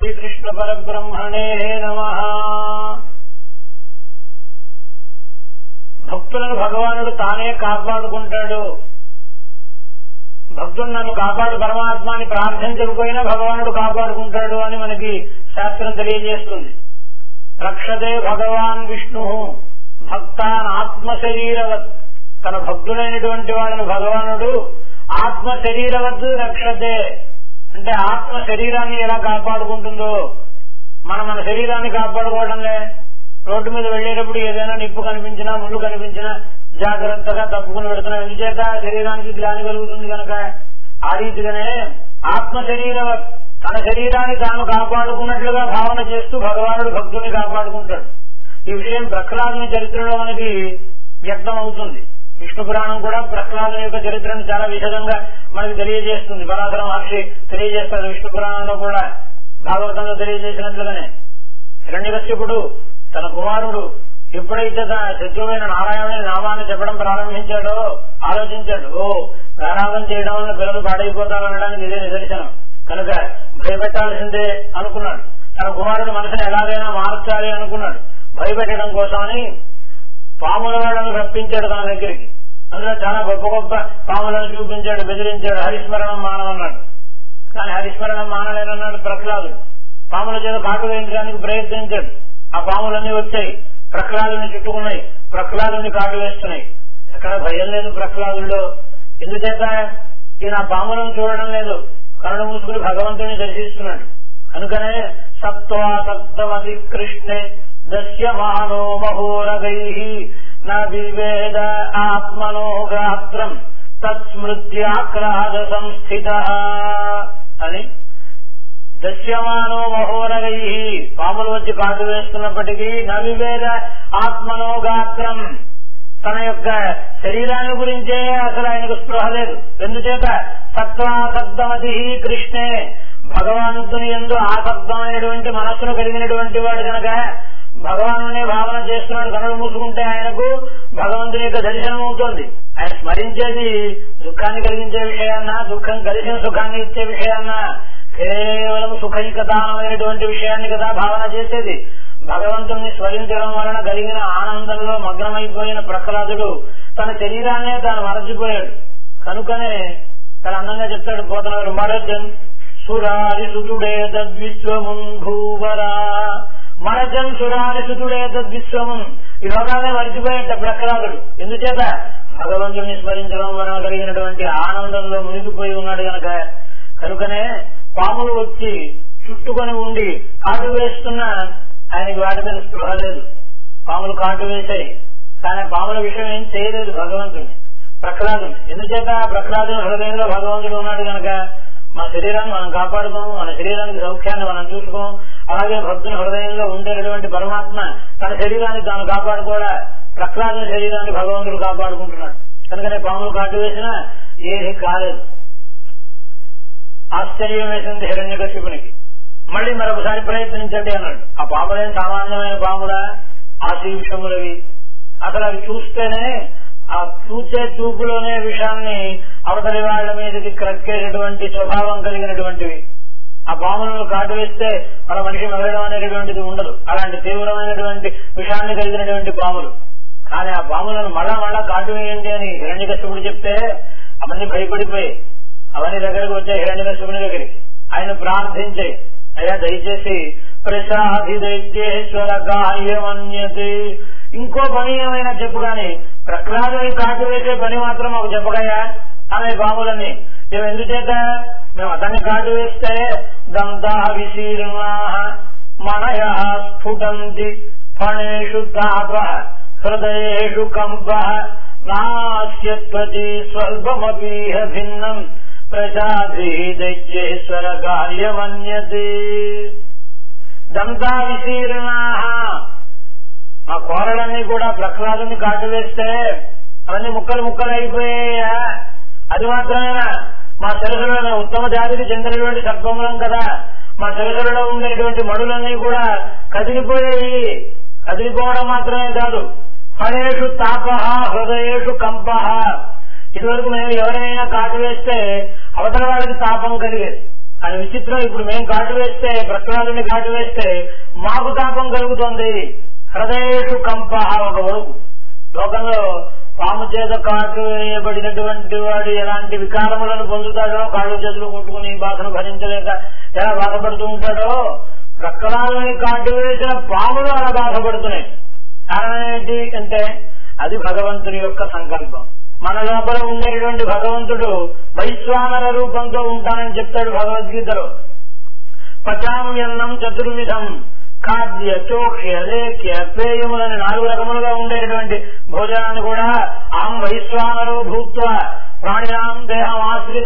శ్రీకృష్ణ పరబ్రహ్మణే నమః. భక్తులను భగవానుడు తానే కాపాడుకుంటాడు. భక్తుడు నన్ను కాపాడు పరమాత్మాని ప్రార్థించకపోయినా భగవానుడు కాపాడుకుంటాడు అని మనకి శాస్త్రం తెలియజేస్తుంది. రక్షతే భగవాన్ విష్ణు భక్తాన్ ఆత్మ శరీరవత్. తన భక్తులైనటువంటి వాళ్ళని భగవానుడు ఆత్మ శరీరవత్ రక్షతే అంటే ఆత్మ శరీరాన్ని ఎలా కాపాడుకుంటుందో మన శరీరాన్ని కాపాడుకోవడంలే. రోడ్డు మీద వెళ్లేటప్పుడు ఏదైనా నిప్పు కనిపించినా ముళ్ళు కనిపించినా జాగ్రత్తగా తప్పుకుని పెడుతున్నాం. ఎందుచేత శరీరానికి గ్లాని కలుగుతుంది కనుక. ఆ రీతిగానే ఆత్మ శరీరవత్ తన శరీరాన్ని తాను కాపాడుకున్నట్లుగా భావన చేస్తూ భగవానుడు భక్తుని కాపాడుకుంటాడు. ఈ విషయం ప్రహ్లాదుని చరిత్రలో మనకి వ్యక్తం అవుతుంది. విష్ణు పురాణం కూడా ప్రహ్లాదుని యొక్క చరిత్రను చాలా విశదంగా మనకి తెలియజేస్తుంది. పరాశర మహర్షి తెలియజేస్తారు విష్ణు పురాణంలో కూడా, భాగవతంలో తెలియజేసినట్లుగానే. హిరణ్యకశ్యపుడు తన కుమారుడు ఎప్పుడైతే తన శత్రువైన నారాయణుని నామాన్ని చెప్పడం ప్రారంభించాడో ఆలోచించాడు. గారాబం చేయడం వల్ల పిల్లలు పాడైపోతారనడానికి ఇదే నిదర్శనం కనుక భయపెట్టాల్సిందే అనుకున్నాడు. తన కుమారుడు మనసుని ఎలాగైనా మార్చాలి అనుకున్నాడు. భయపెట్టడం కోసమని పాముల వాళ్ళను రప్పించాడు తన దగ్గరికి. అందులో చాలా గొప్ప గొప్ప పాములను చూపించాడు, బెదిరించాడు. హరిస్మరణం మానవన్నాడు. కానీ హరిస్మరణం మానలేనన్నాడు ప్రహ్లాదుడు. పాముల చేత కాటు వేయించడానికి ప్రయత్నించాడు. ఆ పాములన్నీ వచ్చాయి, ప్రహ్లాదుని చుట్టుకున్నాయి, ప్రహ్లాదుని కాటు వేస్తున్నాయి. ఎక్కడ భయం లేదు ప్రహ్లాదుల్లో. ఎందుచేత ఈయన పాములను చూడడం లేదు, కరుణ మూసుకుని భగవంతుని దర్శిస్తున్నాడు. అందుకనే సత్వాసక్తమది కృష్ణే దశ్యమానో మహోరగై నవివేద ఆత్మనో గాత్రం తత్స్మృత్యాక్రాద సంస్థిత అని. దశ్యమానో మహోరగై పాములు వచ్చి కాటు వేస్తున్నప్పటికీ నవివేద ఆత్మనో గాత్రం తన యొక్క శరీరాన్ని గురించే అసలు ఆయనకు స్పృహ లేదు. ఎందుచేత సత్వాసక్తమతి కృష్ణే భగవంతుని యందు ఆసక్తమైనటువంటి మనస్సును కలిగినటువంటి వాడు కనుక భగవానునే భావన చేస్తున్నాడు. కనులు మూసుకుంటే ఆయనకు భగవంతుని యొక్క దర్శనం అవుతోంది. ఆయన స్మరించేది దుఃఖాన్ని కలిగించే విషయాన్నా, దుఃఖం కలిసిన సుఖాన్ని ఇచ్చే విషయాన్నా, కేవలం సుఖైకతానమైనటువంటి విషయాన్ని కదా భావన చేసేది. భగవంతుని స్మరించడం వలన కలిగిన ఆనందంలో మగ్నమైపోయిన ప్రహ్లాదుడు తన శరీరాన్నే తాను మరచిపోయాడు. కనుకనే తన అందంగా చెప్తాడు పోతనగారు, మరజన్ సురారి సుతుడే తద్విశ్వమున్ భూవరా. మరజన్ సురారి సుతుడే తద్విశ్వమున్. ఈ లోకాలనే మరిచిపోయేట ప్రహ్లాదుడు. ఎందుచేత భగవంతుని స్మరించడం వలన కలిగినటువంటి ఆనందంలో మునిగిపోయి ఉన్నాడు గనక. కనుకనే పాములు వచ్చి చుట్టుకొని ఉండి కాటు వేస్తున్నా ఆయనకి వాటి మీద స్పృహ లేదు. పాములు కాటు వేశాయి కానీ పాముల విషయం ఏం చేయలేదు భగవంతుని, ప్రహ్లాదుని. ఎందుచేత ప్రహ్లాదుని హృదయంలో భగవంతుడు ఉన్నాడు కనుక మన శరీరాన్ని మనం కాపాడుకోము, మన శరీరానికి సౌఖ్యాన్ని మనం చూసుకోం. అలాగే భక్తుని హృదయంలో ఉండేటువంటి పరమాత్మ తన శరీరాన్ని తాను కాపాడుకోవడా ప్రహ్లాదుని శరీరాన్ని భగవంతుడు కాపాడుకుంటున్నాడు. కనుకనే పాములు కాటు వేసినా ఏది కాలేదు. ఆశ్చర్యం వేసింది హిరణ్యకశిపునికి. మళ్ళీ మరొకసారి ప్రయత్నించండి అన్నాడు. ఆ పాములేం సామాన్యమైన పాములా, ఆశీ విషములవి. అసలు అవి చూస్తేనే ఆ చూసే చూపులోనే విషయాన్ని అవతలి వాళ్ల మీదకి క్రక్కేటటువంటి స్వభావం కలిగినటువంటివి. ఆ పాములను కాటు వేస్తే మన మనిషి మగడం అనేటటువంటిది ఉండదు. అలాంటి తీవ్రమైనటువంటి విషయాన్ని కలిగినటువంటి పాములు. కానీ ఆ పాములను మళ్ళా కాటు వేయండి అని హిరణ్యకశిపుడు చెప్తే అవన్నీ భయపడిపోయి అవన్నీ దగ్గరకు వచ్చాయి హిరణ్యకశిపుని దగ్గరికి. ఆయన ప్రార్థించాయి, అయ్యా దయచేసి ప్రసాది దైత్యేశ్వర గాయమన్యతే. ఇంకో పని ఏమైనా చెప్పు గాని ప్రహ్లాదుని కాటు వేసే పని మాత్రం మాకు చెప్పగయా ఆమె పాములని. మేము ఎందుచేత మేము అతన్ని కాటు వేస్తే దంతా విశీర్ణా మనయ స్ఫుటంతి ఫణేషు తాప హృదయేషు కంప నాస్యత్వతి స్వల్పమపీహ భిన్నం ప్రసాది దైత్యేశ్వర కార్యమన్యతే. దంతా విశీర్ణా మా కోరలన్నీ కూడా ప్రహ్లాదుని కాటు వేస్తే అవన్నీ ముక్కలు ముక్కలు అయిపోయాయా? అది మాత్రమేనా? మా శిరసులో ఉత్తమ జాతికి చెందినటువంటి సర్పములం కదా, మా శిరసులలో ఉండేటువంటి మడులన్నీ కూడా కదిలిపోయాయి. కదిలిపోవడం మాత్రమే కాదు, ఫణేషు తాప హృదయేషు కంప. ఇదివరకు మేము ఎవరైనా కాటు వేస్తే అవతల వాళ్ళకి తాపం కలిగేది, అని విచిత్రం. ఇప్పుడు మేము కాటు వేస్తే, ప్రహ్లాదుని కాటు వేస్తే మాకు తాపం కలుగుతుంది. హృదయేషు కంప ఒక వణుకు. లోకంలో పాము చేత కాటు వేయబడినటువంటి వాడు ఎలాంటి వికారములను పొందుతాడో, కాళ్ళు చేతులు కొట్టుకుని బాధను భరించలేక ఎలా బాధపడుతూ ఉంటాడో, ప్రహ్లాదుని కాటు వేసిన పాములు అలా బాధపడుతున్నాయి. కారణం ఏంటి అంటే అది భగవంతుని యొక్క సంకల్పం. మన లోపల ఉండేటువంటి భగవంతుడు వైశ్వానర రూపంతో ఉంటానని చెప్తాడు భగవద్గీతలో. పచామ్యన్నం చతుర్విధం ఖాద్య చోక్ష్య లేఖ్య పేయములని 4 రకములుగా ఉండేటువంటి భోజనాన్ని కూడా అహం వైశ్వానరో భూత్వ ప్రాణినాం దేహం ఆశ్రిత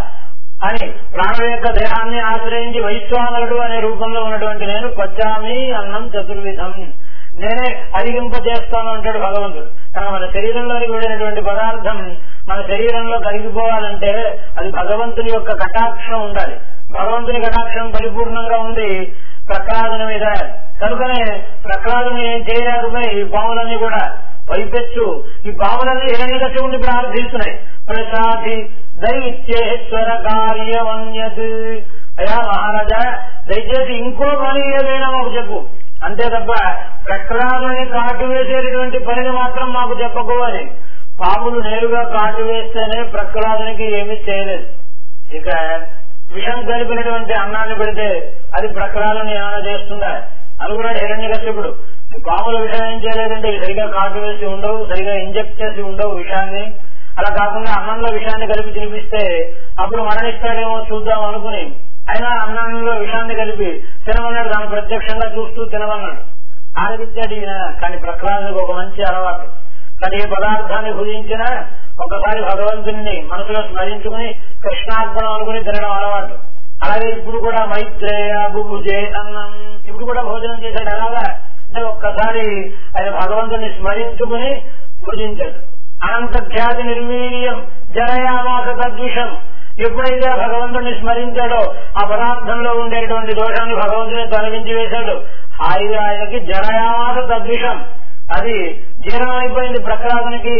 అని ప్రాణుల యొక్క దేహాన్ని ఆశ్రయించి వైశ్వానరుడు అనే రూపంలో ఉన్నటువంటి నేను పచామి అన్నం చతుర్విధం, నేనే అరిగింపజేస్తాను అంటాడు భగవంతుడు. కానీ మన శరీరంలోకి వెళ్ళినటువంటి పదార్థం మన శరీరంలో కరిగిపోవాలంటే అది భగవంతుని యొక్క కటాక్షం ఉండాలి. భగవంతుని కటాక్షం పరిపూర్ణంగా ఉంది ప్రహ్లాదుని మీద. కనుకనే ప్రహ్లాదుని ఏం చేయలేకపోయి ఈ పాములన్నీ కూడా పైపెచ్చు ఈ పాములన్నీ హిరణ్యకశిపుని ప్రార్థిస్తున్నాయి. ప్రసాది దైత్యేశ్వర కార్యమన్యత్, అయ్యా మహారాజా దయచేసి ఇంకో పని ఏదైనా మాకు చెప్పు, అంతే తప్ప ప్రహ్లాదుని కాటు వేసేటటువంటి పనిని మాత్రం మాకు చెప్పుకోవాలి. పాములు నేరుగా కాటు వేస్తేనే ప్రహ్లాదునికి ఏమీ చేయలేదు. ఇక విషం కలిపినటువంటి అన్నాన్ని పెడితే అది ప్రహ్లాదుని ఏమైనా చేస్తుందా అనుకున్నాడు హిరణ్యకశిపుడు. పాముల విషయం ఏం చేయలేదంటే సరిగా కాటు వేసి ఉండవు, సరిగా ఇంజెక్ట్ చేసి ఉండవు విషాన్ని. అలా కాకుండా అన్నంలో విషాన్ని కలిపి తినిపిస్తే అప్పుడు మరణిస్తాడేమో చూద్దాం అనుకుని అయినా అన్నంలో విషాన్ని కలిపి తినమన్నాడు. దాన్ని ప్రత్యక్షంగా చూస్తూ తినమన్నాడు. ఆరగించాడు ఈయన. కానీ ప్రహ్లాదునికి ఒక మంచి అలవాటు. కానీ ఏ పదార్థాన్ని భుజించినా ఒకసారి భగవంతుని మనసులో స్మరించుకుని కృష్ణార్పణం అనుకుని తినడం అలవాటు. అలాగే ఇప్పుడు కూడా మైత్రేయ బుభుజే అన్నం ఇప్పుడు కూడా భోజనం చేశాడు. అలాగా అంటే ఒక్కసారి ఆయన భగవంతుని స్మరించుకుని భుజించాడు. అనంత ఖ్యాతి నిర్వీర్యం జరయామాస తద్విషం, ఎప్పుడైతే భగవంతుని స్మరించాడో ఆ పదార్థంలో ఉండేటువంటి దోషాన్ని భగవంతుని తొలగించి వేశాడు. హాయిగా ఆయనకి జరయామాస తద్విషం, అది జీర్ణమైపోయింది ప్రహ్లాదునికి.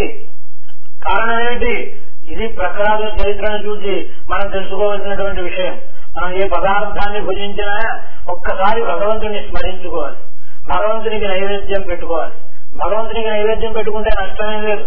కారణం ఏమిటి? ఇది ప్రహ్లాదుని చరిత్రను చూసి మనం తెలుసుకోవాల్సినటువంటి విషయం. మనం ఏ పదార్థాన్ని భుజించినా ఒక్కసారి భగవంతుని స్మరించుకోవాలి, భగవంతునికి నైవేద్యం పెట్టుకోవాలి. భగవంతునికి నైవేద్యం పెట్టుకుంటే నష్టమేం లేదు.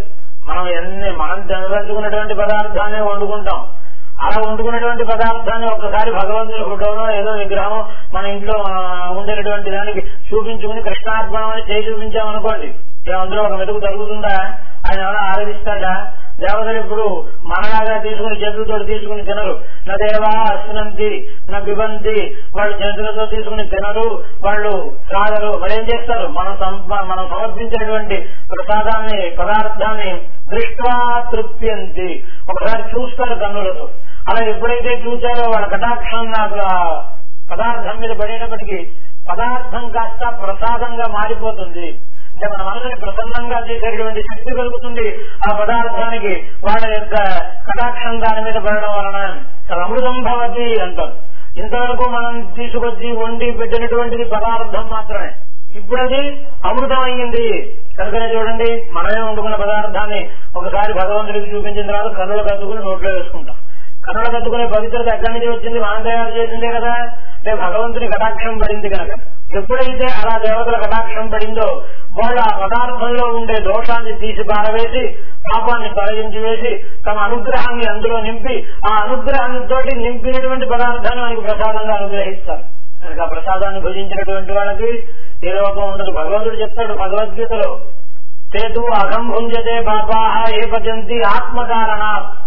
మనం తినదలుచుకున్నటువంటి పదార్థాన్ని వండుకుంటాం. అలా వండుకున్నటువంటి పదార్థాన్ని ఒక్కసారి భగవంతుని ఫోటోలో ఏదో విగ్రహం మన ఇంట్లో ఉండేటువంటి దానికి చూపించుకుని కృష్ణార్పణం అని చేయి చూపించామనుకోండి, అందులో ఒక మెతుకు తగ్గుతుందా? ఆయన ఏమైనా ఆరాధిస్తాడా? దేవతలు ఇప్పుడు మనలాగా తీసుకుని చేతులతో తీసుకుని తినరు. నా దేవా అశ్నంతి నా బిబంతి, వాళ్ళు చేతులతో తీసుకుని తినరు, వాళ్ళు త్రాగరు. మరి ఏం చేస్తారు? మనం సమర్పించినటువంటి ప్రసాదాన్ని పదార్థాన్ని దృష్ట్వా తృప్యంతి, ఒకసారి చూస్తారు కన్నులతో. అలా ఎప్పుడైతే చూచారో వాళ్ళ కటాక్షం నాకు పదార్థం మీద పడేటప్పటికీ పదార్థం కాస్త ప్రసాదంగా మారిపోతుంది. అంటే మన మనసుని ప్రసన్నంగా చేసేటువంటి శక్తి కలుగుతుంది ఆ పదార్థానికి. వాళ్ళ యొక్క కటాక్షం దాని మీద పడడం వలన అమృతం భవతి అంటారు. ఇంతవరకు మనం తీసుకొచ్చి వండి పెట్టినటువంటిది పదార్థం మాత్రమే, ఇప్పుడు అది అమృతం అయ్యింది. కనుకనే చూడండి, మనమే వండుకున్న పదార్థాన్ని ఒకసారి భగవంతుడికి చూపించిన తర్వాత కన్నులు కత్తుకుని నోట్లో వేసుకుంటాం. కన్నులు కత్తుకునే పవిత్రత ఎక్కడి నుంచి వచ్చింది? మనం తయారు చేసిందే కదా. అంటే భగవంతుని కటాక్షం పడింది కనుక ఎప్పుడైతే అలా దేవతల కటాక్షం పడిందో వాళ్ళు ఆ పదార్థంలో ఉండే దోషాన్ని తీసి పారవేసి పాపాన్ని తొలగించి వేసి తమ అనుగ్రహాన్ని అందులో నింపి ఆ అనుగ్రహంతో నింపినటువంటి పదార్థాన్ని మనకి ప్రసాదంగా అనుగ్రహిస్తారు. కనుక ప్రసాదాన్ని భుజించినటువంటి వాళ్ళకి ఏ లోపం ఉండదు. భగవంతుడు చెప్తాడు భగవద్గీతలో, సేతు అహం భుంజతే పాపాహ ఏ పచంతి ఆత్మకారణ,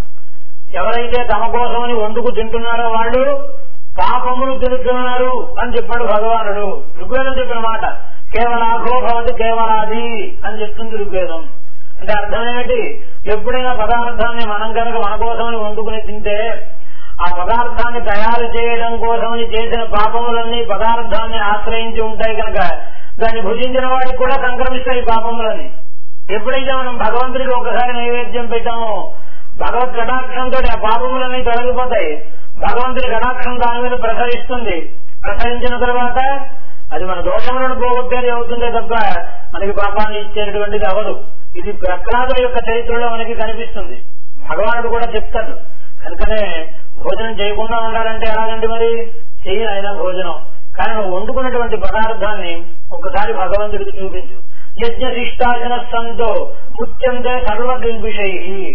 ఎవరైతే తమ కోసమని వండుకు తింటున్నారో వాళ్ళు పాపములు తింటున్నారు అని చెప్పాడు భగవానుడు. ఋగ్వేదం చెప్పిన మాట కేవలాఘో భవతి కేవలాది అని చెప్తుంది ఋగ్వేదం. అంటే అర్థం ఏమిటి? ఎప్పుడైనా పదార్థాన్ని మనం కనుక మన కోసమని వండుకుని తింటే ఆ పదార్థాన్ని తయారు చేయడం కోసమని చేసిన పాపములన్నీ పదార్థాన్ని ఆశ్రయించి ఉంటాయి కనుక దాన్ని భుజించిన వాడికి కూడా సంక్రమిస్తాయి పాపములన్నీ. ఎప్పుడైతే మనం భగవంతుడికి ఒకసారి నైవేద్యం పెట్టామో భగవత్ కటాక్షంతో ఆ పాపములన్నీ తొలగిపోతాయి. భగవంతుడి కటాక్షం దాని మీద ప్రసరిస్తుంది. ప్రసరించిన తర్వాత అది మన దోషములను పోగొట్టేది అవుతుందే తప్ప మనకి పాపాన్ని ఇచ్చేటటువంటిది అవదు. ఇది ప్రహ్లాదుల యొక్క చరిత్రలో మనకి కనిపిస్తుంది. భగవానుడు కూడా చెప్తాడు. కనుకనే భోజనం చేయకుండా ఉండాలంటే ఎలాగంటే మరి చెయ్యి అయినా భోజనం, కానీ నువ్వు వండుకున్నటువంటి పదార్థాన్ని ఒకసారి భగవంతుడికి చూపించు. యజ్ఞశిష్టాచన సంతో ముత్యంతే సర్వదిల్భిషై.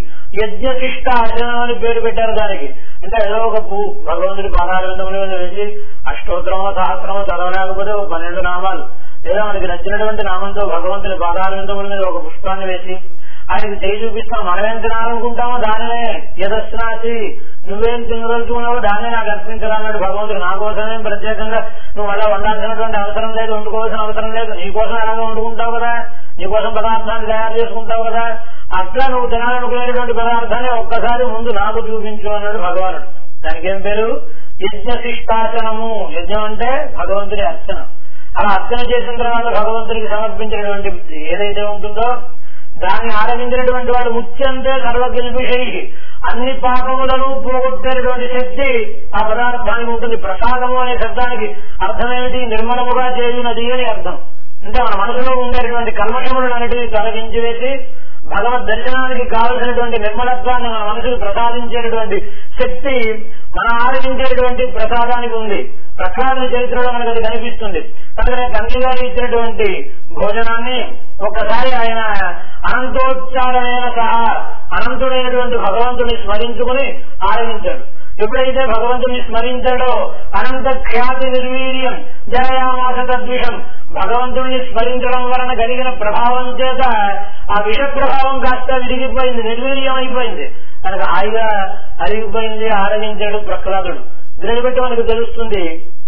యజ్ఞశిష్టాచనం అని పేరు పెట్టారు దానికి. అంటే ఏదో ఒక భగవంతుడి పాదారవిందములు వేసి అష్టోత్తరమో సహస్రమో చదవలేకపోతే 12 నామాలు, లేదా మనకి నచ్చినటువంటి నామంతో భగవంతుని పాదారవిందముల మీద ఒక పుష్పాన్ని వేసి ఆయనకి చేయి చూపిస్తాం. మనమేం తినాలనుకుంటామో దానినే యదస్నాసి, నువ్వేం తినదలుచుకున్నావో దాన్నే నాకు అర్పించాలన్నాడు భగవంతుడు. నా కోసమే ప్రత్యేకంగా నువ్వు అలా వండాల్సినటువంటి అవసరం లేదు, వండుకోవాల్సిన అవసరం లేదు. నీకోసం ఎలాగో వండుకుంటావు కదా, నీకోసం పదార్థాన్ని తయారు చేసుకుంటావు కదా, అట్లా నువ్వు తినాలనుకునేటువంటి పదార్థాన్ని ఒక్కసారి ముందు నాకు చూపించు అన్నాడు భగవానుడు. దానికి ఏం పేరు? యజ్ఞశిష్టాసనము. యజ్ఞం అంటే భగవంతుడి అర్చన. అలా అర్చన చేసిన తర్వాత భగవంతుడికి సమర్పించినటువంటి ఏదైతే ఉంటుందో దాన్ని ఆరగించినటువంటి వాడు ముత్యంతే సర్వగిల్భిషై, అన్ని పాపములను పోగొట్టేటువంటి శక్తి ఆ పదార్థానికి ఉంటుంది. ప్రసాదము అనే శబ్దానికి అర్థమేమిటి? నిర్మలముగా చేయునది అని అర్థం. అంటే మన మనసులో ఉండేటువంటి కల్మషములను అన్నిటినీ తొలగించి వేసి భగవద్ దర్శనానికి కావలసినటువంటి నిర్మలత్వాన్ని మన మనసుకు ప్రసాదించేటువంటి శక్తి మన ఆరగించేటువంటి ప్రసాదానికి ఉంది. ప్రసాద చరిత్రలో మనకు అది కనిపిస్తుంది. అందుకనే తండ్రి గారు ఇచ్చినటువంటి భోజనాన్ని ఒక్కసారి ఆయన అనంతోచ్చారణైన సహా అనంతుడైనటువంటి భగవంతుని స్మరించుకుని ఆరగించాడు. ఎప్పుడైతే భగవంతుని స్మరించాడో అనంత ఖ్యాతి నిర్వీర్యం జనయామాస తద్విషం, భగవంతుడిని స్మరించడం వలన కలిగిన ప్రభావం చేత ఆ విష ప్రభావం కాస్త విరిగిపోయింది, నిర్వీర్యం అయిపోయింది. మనకు హాయిగా అరిగిపోయింది, ఆరగించాడు ప్రహ్లాదుడు. దీన్ని బట్టి మనకు తెలుస్తుంది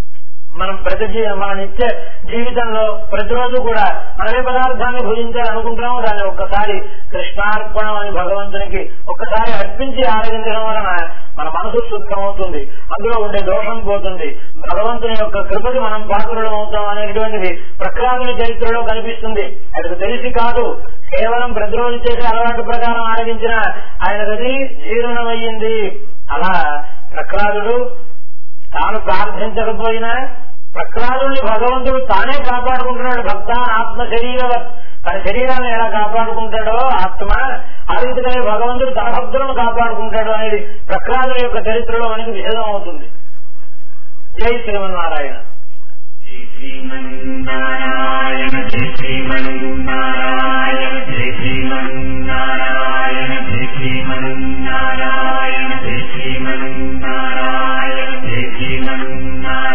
మనం మన నిత్య జీవితంలో ప్రతిరోజు కూడా మనమే పదార్థాన్ని భుజించాలనుకుంటున్నాము, దాన్ని ఒక్కసారి కృష్ణార్పణం అని భగవంతునికి ఒక్కసారి అర్పించి ఆరగించడం వలన మన మనసు శుద్ధమవుతుంది, అందులో ఉండే దోషం పోతుంది, భగవంతుని యొక్క కృపకి మనం పాత్రలం అవుతాం అనేటువంటిది ప్రహ్లాదుని చరిత్రలో కనిపిస్తుంది. ఆయనకు తెలిసి కాదు, కేవలం ప్రతిరోజు చేసే అలవాటు ప్రకారం ఆరగించిన ఆయనకది జీర్ణమయ్యింది. అలా ప్రహ్లాదుడు తాను ప్రార్థించకపోయినా ప్రహ్లాదుని భగవంతుడు తానే కాపాడుకుంటున్నాడు. భక్తాన్ ఆత్మ శరీరవత్, తన శరీరాన్ని ఎలా కాపాడుకుంటాడో ఆత్మ, ఆ రీతిగా భగవంతుడు తన భక్తులను కాపాడుకుంటాడు అనేది ప్రహ్లాదుని యొక్క చరిత్రలో మనకి విషదం అవుతుంది. జై శ్రీమన్నారాయణ. జై శ్రీమన్నారాయణ, జై శ్రీమన్నారాయణ, జై శ్రీమన్నారాయణ, జై శ్రీమన్నారాయణ, జై శ్రీమన్నారాయణ, జై శ్రీమన్నారాయణ.